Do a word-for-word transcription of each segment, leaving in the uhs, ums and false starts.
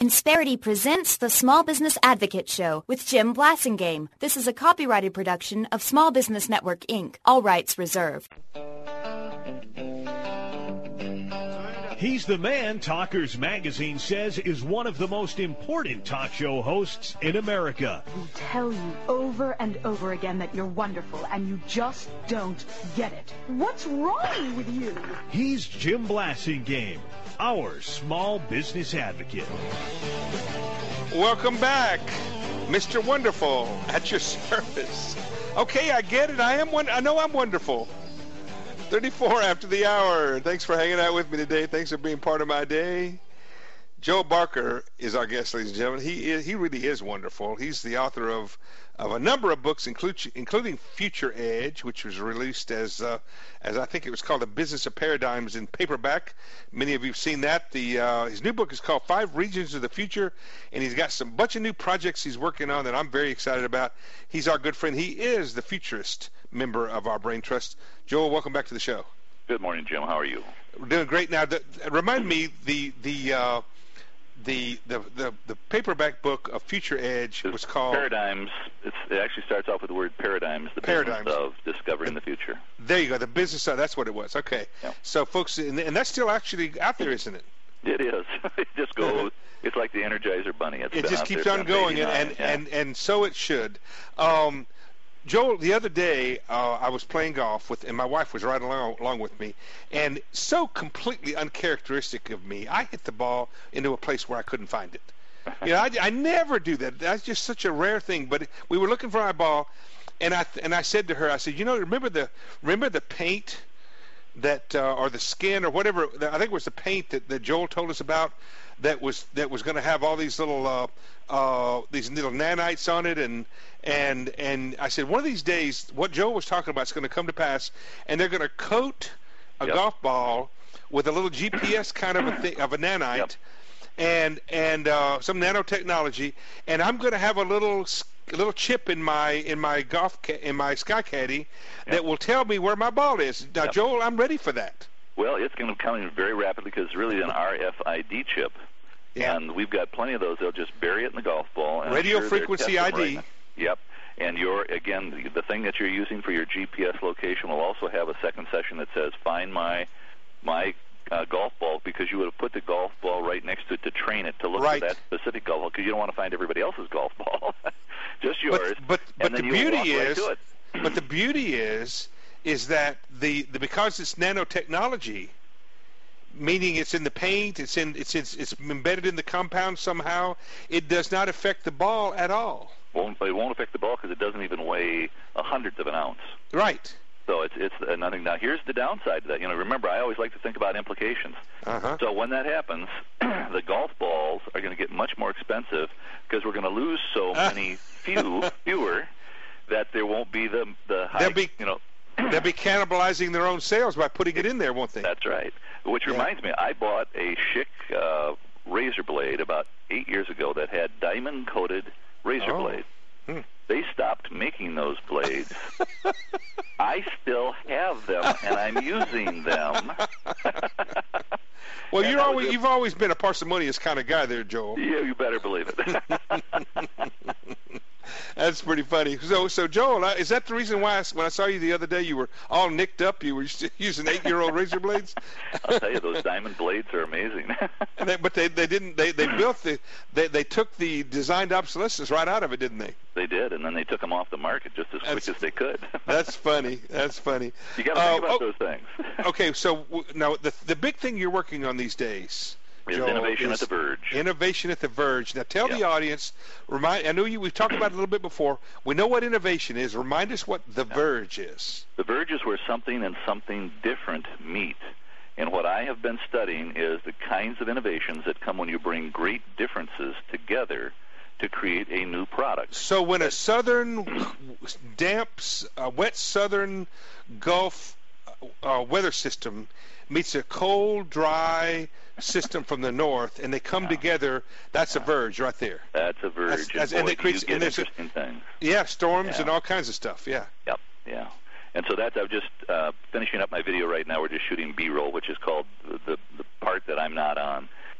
Insperity presents the Small Business Advocate Show with Jim Blasingame. This is a copyrighted production of Small Business Network, Incorporated. All rights reserved. He's the man Talkers Magazine says is one of the most important talk show hosts in America. We tell you over and over again that you're wonderful, and you just don't get it. What's wrong with you? He's Jim Blasingame, our small business advocate. Welcome back, Mister Wonderful, at your service. Okay, I get it. I am one. I know I'm wonderful. thirty-four after the hour. Thanks for hanging out with me today. Thanks for being part of my day. Joe Barker is our guest, ladies and gentlemen. He is, he really is wonderful. He's the author of, of a number of books, include, including Future Edge, which was released as uh, as I think it was called, The Business of Paradigms in paperback. Many of you have seen that. The uh, his new book is called Five Regions of the Future, and he's got some bunch of new projects he's working on that I'm very excited about. He's our good friend. He is the futurist member of our Brain Trust. Joel, welcome back to the show. Good morning, Jim. How are you? We're doing great. Now, the, remind me the the. Uh, The, the the the paperback book of Future Edge was called Paradigms. It's, it actually starts off with the word paradigms, the Paradigms. business of discovering the future. There you go, the business of, that's what it was. Okay. Yeah. So, folks, and, and that's still actually out there, isn't it? It is. It just goes. It's like the Energizer Bunny. It's it been just out keeps there on since going, and and, yeah. and and so it should. Um, Joel, the other day uh, I was playing golf with, and my wife was right along, along with me, and so completely uncharacteristic of me, I hit the ball into a place where I couldn't find it. You know, I, I never do that. That's just such a rare thing. But we were looking for our ball, and I and I said to her, I said, you know, remember the remember the paint that uh, or the skin or whatever. I think it was the paint that, that Joel told us about that was that was going to have all these little uh, uh, these little nanites on it, and and and I said one of these days what Joel was talking about is going to come to pass, and they're going to coat a Yep. golf ball with a little G P S kind of a thing of a nanite. Yep. And and uh, some nanotechnology, and I'm going to have a little a little chip in my in my golf ca- in my Sky Caddy that Yep. will tell me where my ball is. Now, Yep. Joel, I'm ready for that. Well, it's going to come in very rapidly because it's really an R F I D chip, Yeah. and we've got plenty of those. They'll just bury it in the golf ball. And I'm Radio sure they're frequency tested I D. right now. Yep. And your again, the, the thing that you're using for your G P S location will also have a second session that says "Find my my." Uh, golf ball, because you would have put the golf ball right next to it to train it to look Right. for that specific golf ball, because you don't want to find everybody else's golf ball, just yours. But but, but and the then you'll walk beauty right is, to it. but the beauty is, is that the, the because it's nanotechnology, meaning it's in the paint, it's in it's it's it's embedded in the compound somehow. It does not affect the ball at all. Won't, it won't affect the ball because it doesn't even weigh a hundredth of an ounce. Right. So it's it's uh, nothing. Now here's the downside to that. You know, remember I always like to think about implications. Uh-huh. So when that happens, the golf balls are going to get much more expensive because we're going to lose so many few fewer that there won't be the the high. They'll be- you know. They'll be cannibalizing their own sales by putting it in there, won't they? That's right. Which Yeah. reminds me, I bought a Schick uh, razor blade about eight years ago that had diamond-coated razor Oh. blades. Hmm. They stopped making those blades. I still have them, and I'm using them. Well, And you're that always was a- you've always been a parsimonious kind of guy there, Joel. Yeah, you better believe it. That's pretty funny. So, so Joel, uh, is that the reason why I, when I saw you the other day, you were all nicked up? You were using eight-year-old razor blades? I'll tell you, those diamond blades are amazing. And they, but they, they didn't. They, they built the. They, they took the designed obsolescence right out of it, didn't they? They did, and then they took them off the market just as quick That's- as they could. That's funny. That's funny. You got to think Uh, about oh, those things. Okay, so w- now the the big thing you're working on these days Is Joel, innovation is at the verge. Innovation at the verge. Now tell the Yeah. audience. Remind. I know you. We've talked about it a little bit before. We know what innovation is. Remind us what the verge is. The verge is where something and something different meet. And what I have been studying is the kinds of innovations that come when you bring great differences together to create a new product. So when a southern, damp, uh, wet southern Gulf uh, weather system meets a cold, dry system from the north, and they come Yeah. together, that's a verge right there. That's a verge. That's- that's- and and boy, it creates- you get and there's a- interesting things. Yeah, storms Yeah. and all kinds of stuff. Yeah. Yep, yeah. And so that's, I'm just uh, finishing up my video right now. We're just shooting B-roll, which is called the, the, the part that I'm not on.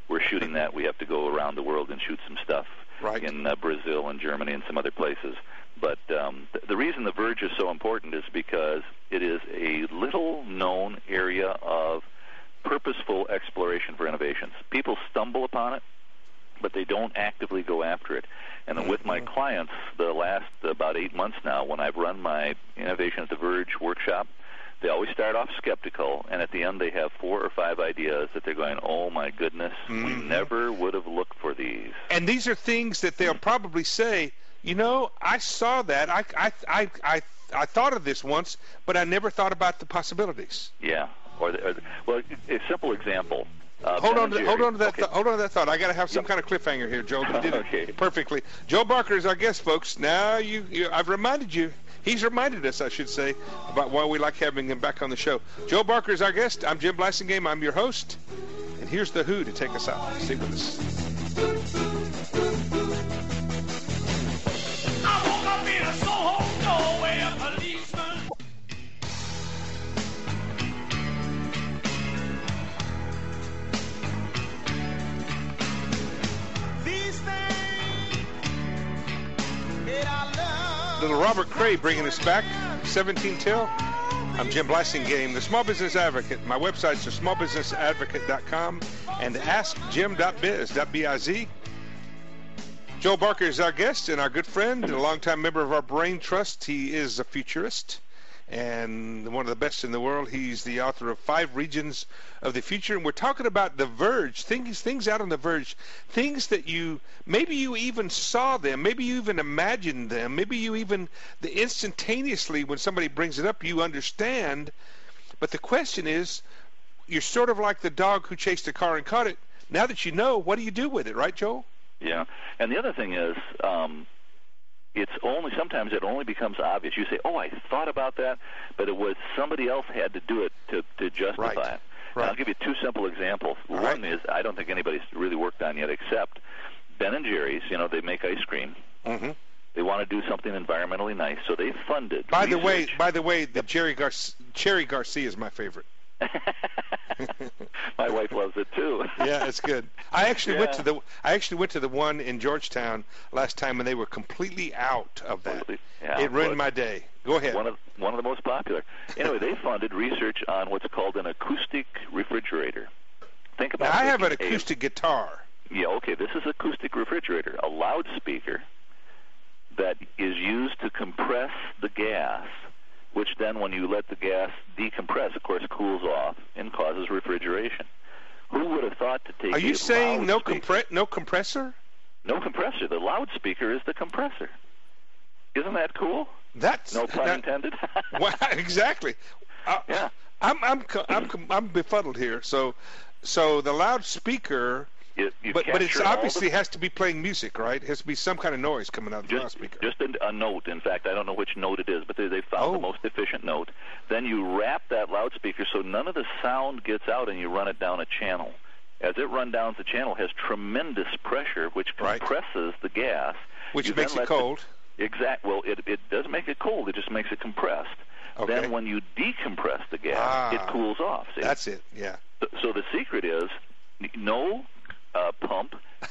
we're shooting that. We have to go around the world and shoot some stuff right. in uh, Brazil and Germany and some other places. But um, th- the reason The Verge is so important is because it is a little-known area of purposeful exploration for innovations. People stumble upon it, but they don't actively go after it. And mm-hmm. with my clients, the last about eight months now, when I've run my Innovation at the Verge workshop, they always start off skeptical, and at the end they have four or five ideas that they're going, oh, my goodness, mm-hmm. we never would have looked for these. And these are things that they'll probably say, you know, I saw that. I, I, I, I, I thought of this once, but I never thought about the possibilities. Yeah. Or, the, or the, well, a simple example. Uh, hold on, to, hold on to that. Okay. Th- hold on to that thought. I got to have some Yep. kind of cliffhanger here, Joe. You did Okay. it perfectly. Joe Barker is our guest, folks. Now you, you, I've reminded you. He's reminded us, I should say, about why we like having him back on the show. Joe Barker is our guest. I'm Jim Blasingame. I'm your host, and here's the Who to take us out. Stay with us. I woke up in a Soho doorway, a policeman. These things that I love. Little Robert Cray bringing us back, seventeen till. I'm Jim Blasingame, the Small Business Advocate. My websites are small business advocate dot com and ask jim dot biz. Joe Barker is our guest and our good friend, and a longtime member of our Brain Trust. He is a futurist and one of the best in the world. He's the author of Five Regions of the Future, and we're talking about the Verge, things things out on the Verge, things that you, maybe you even saw them, maybe you even imagined them, maybe you even, the instantaneously when somebody brings it up, you understand. But the question is, you're sort of like the dog who chased a car and caught it. Now that you know, what do you do with it, right, Joel? Yeah, and the other thing is, um, it's only sometimes it only becomes obvious. You say, "Oh, I thought about that," but it was somebody else had to do it to to justify Right. it. Right. And I'll give you two simple examples. All One right. is I don't think anybody's really worked on yet, except Ben and Jerry's. You know, they make ice cream. Mm-hmm. They want to do something environmentally nice, so they funded. By the way, research. by the way, the Jerry Gar- Cherry Garcia is my favorite. My wife loves it too. Yeah, it's good. I actually went Yeah. to the I actually went to the one in Georgetown last time, and they were completely out of that. Yeah, it ruined but my day. Go ahead. One of one of the most popular. Anyway, they funded research on what's called an acoustic refrigerator. Think about. Now, I have an taking a- acoustic guitar. Yeah, okay. This is acoustic refrigerator, a loudspeaker that is used to compress the gas, which then, when you let the gas decompress, of course, cools off and causes refrigeration. Who would have thought to take? Are you a saying no loudspeaker- compre- no compressor? No compressor. The loudspeaker is the compressor. Isn't that cool? That's No pun that- intended. Well, exactly. Uh, Yeah. I'm I'm co- I'm com- I'm befuddled here. So so the loudspeaker, You, you but but it's capture all the- obviously has to be playing music, right? It has to be some kind of noise coming out of the just, loudspeaker. just a, a note. In fact, I don't know which note it is, but they, they found Oh. the most efficient note. Then you wrap that loudspeaker so none of the sound gets out, and you run it down a channel. As it runs down the channel, it has tremendous pressure, which Right. compresses the gas. Which You makes then it let the- cold. Exact. Well, it it doesn't make it cold. It just makes it compressed. Okay. Then when you decompress the gas, Ah. it cools off. See? That's it. Yeah. So, so the secret is no uh, pump,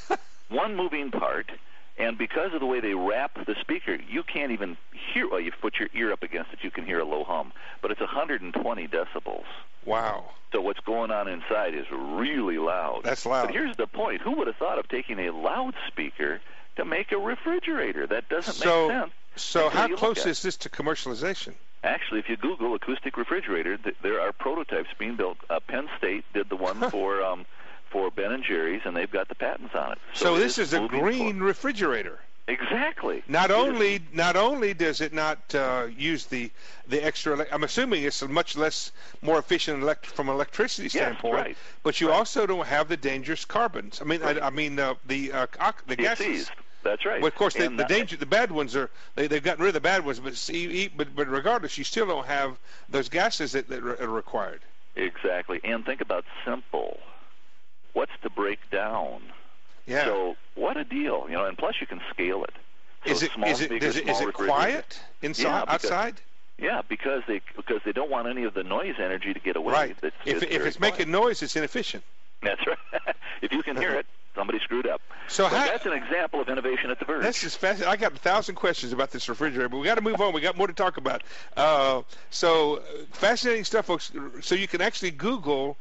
one moving part, and because of the way they wrap the speaker, you can't even hear. Well, you put your ear up against it, you can hear a low hum, but it's one hundred twenty decibels. Wow. So what's going on inside is really loud. That's loud. But here's the point: who would have thought of taking a loudspeaker to make a refrigerator? That doesn't So make sense. so until how you look close at is this to commercialization? Actually, if you Google acoustic refrigerator, th- there are prototypes being built. Uh, Penn State did the one for um, for Ben and Jerry's, and they've got the patents on it. So, it this is a moving green forward. refrigerator. Exactly. Not It is- only not only does it not uh, use the the extra, ele- I'm assuming it's a much less more efficient elect- from an electricity standpoint. right. But you Right. also don't have the dangerous carbons. I mean, Right. I, I mean uh, the uh, ox- the It gases. sees. That's right. Well, of course, the, And the that- danger, the bad ones are they, they've gotten rid of the bad ones, but see, but but regardless, you still don't have those gases that, that are required. Exactly. And think about simple. What's to break down? Yeah. So what a deal, you know. And plus, you can scale it. So is it small is it speakers, does it, is small it refrigerator. quiet inside Yeah, because- outside? Yeah, because they because they don't want any of the noise energy to get away. Right. It's, If it's if very it's quiet. making noise, it's inefficient. That's right. If you can hear it, somebody screwed up. So but how, that's an example of innovation at the Verge. That's just fascinating. I got a thousand questions about this refrigerator, but we got to move on. We got more to talk about. Uh, so fascinating stuff, folks. So you can actually Google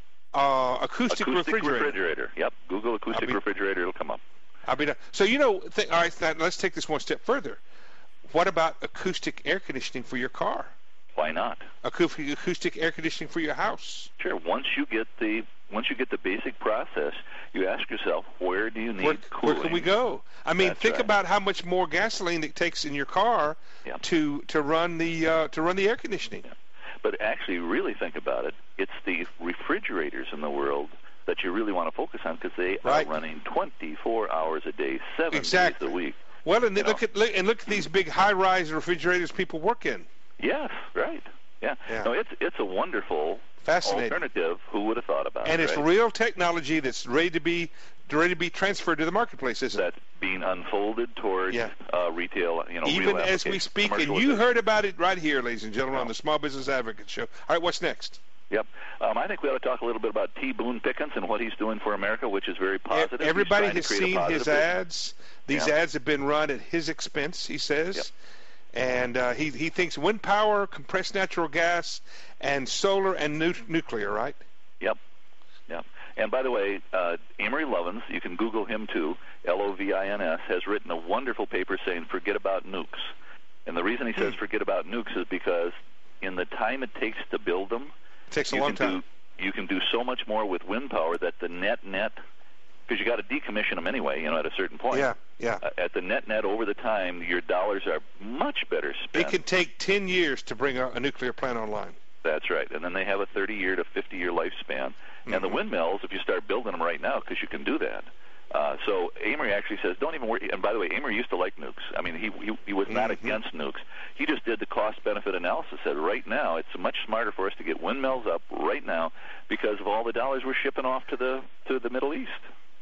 uh, acoustic, acoustic refrigerator. refrigerator. Yep. Google acoustic be, refrigerator. It'll come up. I'll be done. So you know, th- all right. Now let's take this one step further. What about acoustic air conditioning for your car? Why not? Acoustic, acoustic air conditioning for your house? Sure. Once you get the once you get the basic process, you ask yourself, where do you need where, cooling? Where can we go? I mean, That's think right. about how much more gasoline it takes in your car yep. to to run the uh, to run the air conditioning. Yeah. But actually, really think about it. It's the refrigerators in the world that you really want to focus on because they right. are running twenty-four hours a day, seven exactly. days a week. Well, and you look know. at look, and look at these big high-rise refrigerators people work in. Yes, right. Yeah. yeah. No, it's it's a wonderful Fascinating. alternative. Who would have thought about and it? And it's right? real technology that's ready to be ready to be transferred to the marketplace, isn't That's it? being unfolded towards yeah. uh, retail. You know, even real as we speak, and you heard about it right here, ladies and gentlemen, oh. on the Small Business Advocate Show. All right, what's next? Yep. Um, I think we ought to talk a little bit about T. Boone Pickens and what he's doing for America, which is very positive. Everybody has seen his ads. These yeah. ads have been run at his expense, he says. Yep. And uh, he, he thinks wind power, compressed natural gas, and solar and nu- nuclear, right? Yep. Yep. And by the way, uh, Amory Lovins, you can Google him too, L O V I N S, has written a wonderful paper saying forget about nukes. And the reason he says hmm. forget about nukes is because in the time it takes to build them, it takes a you long can time. Do, you can do so much more with wind power that the net net, because you got to decommission them anyway, you know, at a certain point. Yeah, yeah. Uh, at the net net over the time, your dollars are much better spent. It can take ten years to bring a, a nuclear plant online. That's right. And then they have a thirty-year to fifty-year lifespan. Mm-hmm. And the windmills, if you start building them right now, because you can do that. Uh, so Amory actually says, don't even worry. And by the way, Amory used to like nukes. I mean, he he, he was not mm-hmm. against nukes. He just did the cost-benefit analysis. Said right now it's much smarter for us to get windmills up right now because of all the dollars we're shipping off to the to the Middle East.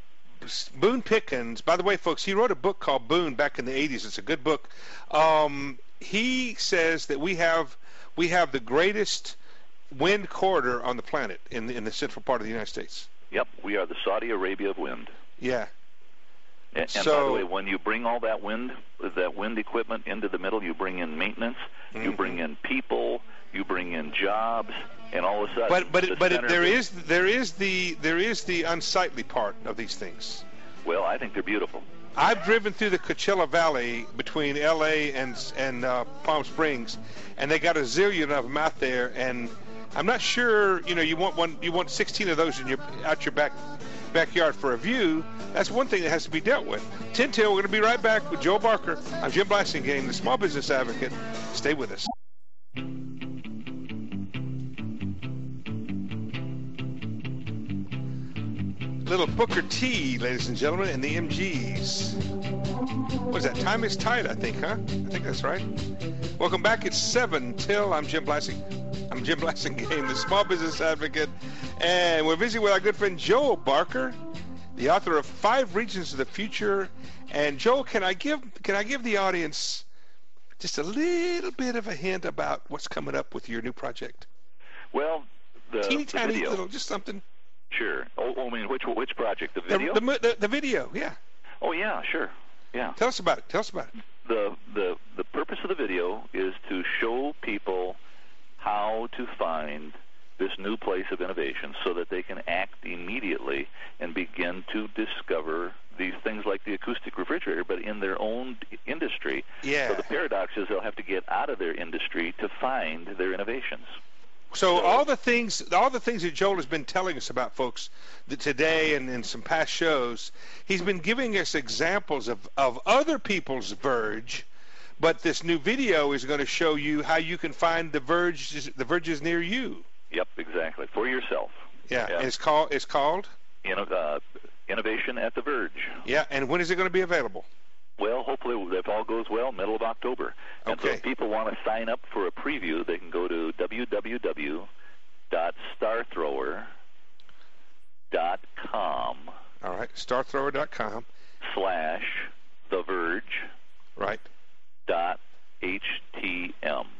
Boone Pickens, by the way, folks, he wrote a book called Boone back in the eighties. It's a good book. Um, he says that we have we have the greatest wind corridor on the planet in the, in the central part of the United States. Yep, we are the Saudi Arabia of wind. Yeah. And, and so, by the way, when you bring all that wind, that wind equipment into the middle, you bring in maintenance, mm-hmm. you bring in people, you bring in jobs, and all of a sudden. But but the but it, there the, is there is the there is the unsightly part of these things. Well, I think they're beautiful. I've driven through the Coachella Valley between L A and and uh, Palm Springs, and they got a zillion of them out there, and I'm not sure. You know, you want one, you want sixteen of those in your out your back backyard for a view. That's one thing that has to be dealt with. ten till, we're going to be right back with Joel Barker. I'm Jim Blasingame, the Small Business Advocate. Stay with us. Little Booker T, ladies and gentlemen, and the M Gs. What is that? Time is tight, I think, huh? I think that's right. Welcome back. It's seven till. I'm Jim Blasing. I'm Jim Blasingame, the Small Business Advocate, and we're visiting with our good friend Joel Barker, the author of Five Regions of the Future. And Joel, can I give can I give the audience just a little bit of a hint about what's coming up with your new project? Well, the, teeny the tiny video. little, just something. Sure. Oh, I mean, which which project? The video? The, the, the, the video, yeah. Oh, yeah, sure. Yeah. Tell us about it. Tell us about it. The the the purpose of the video is to show people how to find this new place of innovation so that they can act immediately and begin to discover these things like the acoustic refrigerator, but in their own industry. Yeah. So the paradox is they'll have to get out of their industry to find their innovations. So, So all the things, all the things that Joel has been telling us about, folks, that today and in some past shows, he's been giving us examples of, of other people's Verge, but this new video is going to show you how you can find the Verge, the Verges near you. Yep, exactly. For yourself. Yeah, Yeah. And it's called, it's called? You know, uh, Innovation at the Verge. Yeah, and when is it going to be available? Well, hopefully, if all goes well, middle of October. And so Okay. if people want to sign up for a preview, they can go to w w w dot star thrower dot com All right, star thrower dot com. slash the verge Right. dot htm.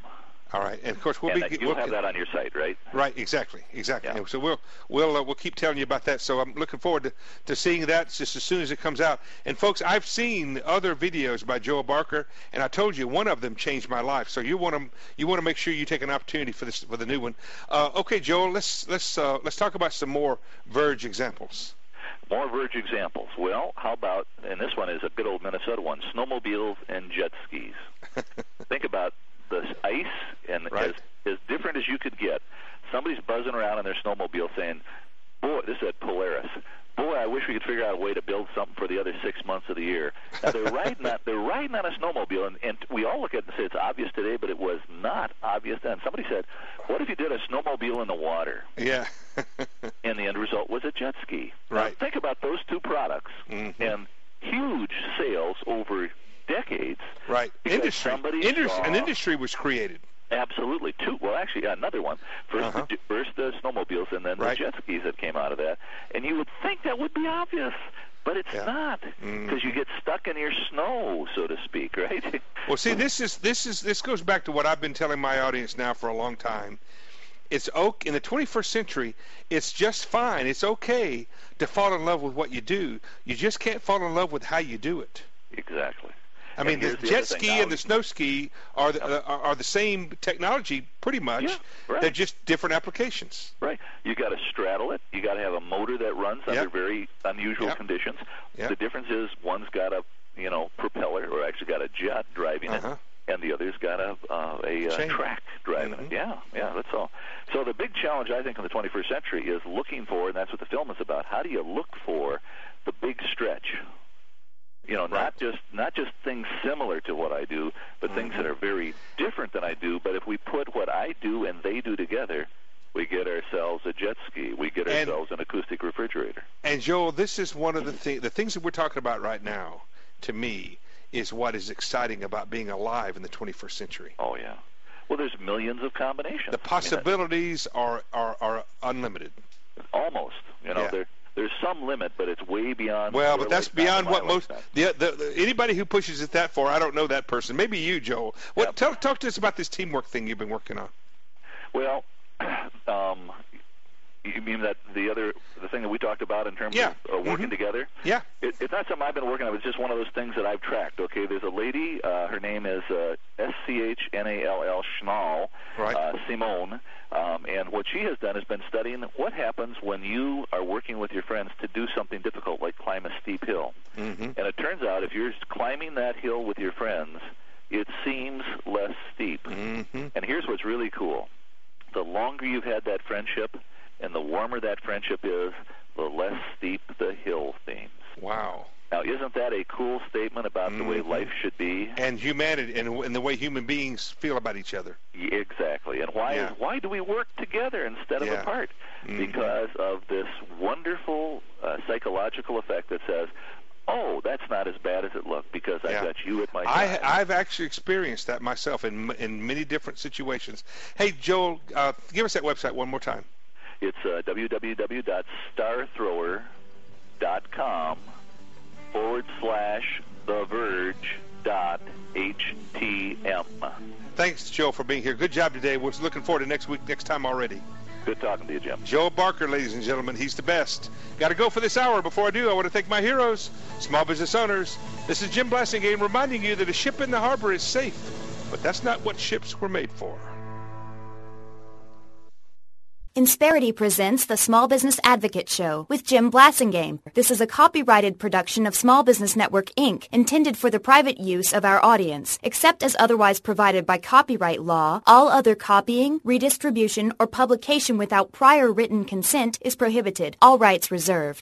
All right, and of course we'll and be. You'll we'll, have that on your site, right? Right, exactly, exactly. Yeah. And so we'll we'll uh, we'll keep telling you about that. So I'm looking forward to, to seeing that just as soon as it comes out. And folks, I've seen other videos by Joel Barker, and I told you one of them changed my life. So you want to you want to make sure you take an opportunity for this for the new one. Uh, okay, Joel, let's let's uh, let's talk about some more Verge examples. More Verge examples. Well, how about, and this one is a good old Minnesota one, snowmobiles and jet skis. Think about the ice, and right. as, as different as you could get. Somebody's buzzing around in their snowmobile saying, boy, this is at Polaris, boy, I wish we could figure out a way to build something for the other six months of the year. Now, they're riding on, they're riding on a snowmobile, and, and we all look at it and say it's obvious today, but it was not obvious then. Somebody said, what if you did a snowmobile in the water? Yeah. And the end result was a jet ski. Right. Now, think about those two products, mm-hmm. and huge sales over decades. Right. Industry. Indus- saw, an industry was created. Absolutely. Two. Well, actually, another one. First, uh-huh. the, first the snowmobiles, and then right. the jet skis that came out of that. And you would think that would be obvious, but it's yeah. not, because mm-hmm. you get stuck in your snow, so to speak, right? Well, see, this is this is this goes back to what I've been telling my audience now for a long time. It's okay in the twenty-first century. It's just fine. It's okay to fall in love with what you do. You just can't fall in love with how you do it. Exactly. I mean, the, the jet ski and the snow ski are the, uh, are, are the same technology, pretty much. Yeah, right. They're just different applications. Right. You got to straddle it. You got to have a motor that runs yep. under very unusual yep. conditions. Yep. The difference is one's got a you know propeller, or actually got a jet driving uh-huh. it, and the other's got a uh, a uh, track driving mm-hmm. it. Yeah, yeah, that's all. So the big challenge, I think, in the twenty-first century is looking for, and that's what the film is about. How do you look for the big stretch? You know, right. not just not just things similar to what I do, but mm-hmm. things that are very different than I do. But if we put what I do and they do together, we get ourselves a jet ski. We get and, ourselves an acoustic refrigerator. And Joel, this is one of the things. The things that we're talking about right now, to me, is what is exciting about being alive in the twenty-first century. Oh yeah. Well, there's millions of combinations. The possibilities I mean, are, are are unlimited. Almost. You know, yeah. they're. There's some limit, but it's way beyond. Well, but that's beyond what most the, the, the anybody who pushes it that far. I don't know that person. Maybe you, Joel. What? Yep. Tell, talk to us about this teamwork thing you've been working on. Well, um, you mean that the other the thing that we talked about in terms yeah. of uh, working mm-hmm. together? Yeah. It, it's not something I've been working on. It's just one of those things that I've tracked. Okay, there's a lady. Uh, her name is uh, S C H N A L L Schnall, right. uh, Simone. Um, and what she has done has been studying what happens when you are working with your friends to do something difficult, like climb a steep hill. Mm-hmm. And it turns out if you're climbing that hill with your friends, it seems less steep. Mm-hmm. And here's what's really cool. The longer you've had that friendship and the warmer that friendship is, the less steep the hill seems. Wow. Now, isn't that a cool statement about mm-hmm. the way life should be? And humanity, and, and the way human beings feel about each other. Yeah, exactly. And why yeah. why do we work together instead of yeah. apart? Mm-hmm. Because of this wonderful uh, psychological effect that says, oh, that's not as bad as it looked because yeah. I've got you at my I, side. I've actually experienced that myself in in many different situations. Hey, Joel, uh, give us that website one more time. It's uh, w w w dot star thrower dot com forward slash the verge dot H T M. Thanks, Joel, for being here. Good job today. We're looking forward to next week, next time already. Good talking to you, Jim. Joel Barker, ladies and gentlemen. He's the best. Got to go for this hour. Before I do, I want to thank my heroes, small business owners. This is Jim Blasingame reminding you that a ship in the harbor is safe, but that's not what ships were made for. Insperity presents the Small Business Advocate Show with Jim Blasingame. This is a copyrighted production of Small Business Network, Incorporated, intended for the private use of our audience. Except as otherwise provided by copyright law, all other copying, redistribution, or publication without prior written consent is prohibited. All rights reserved.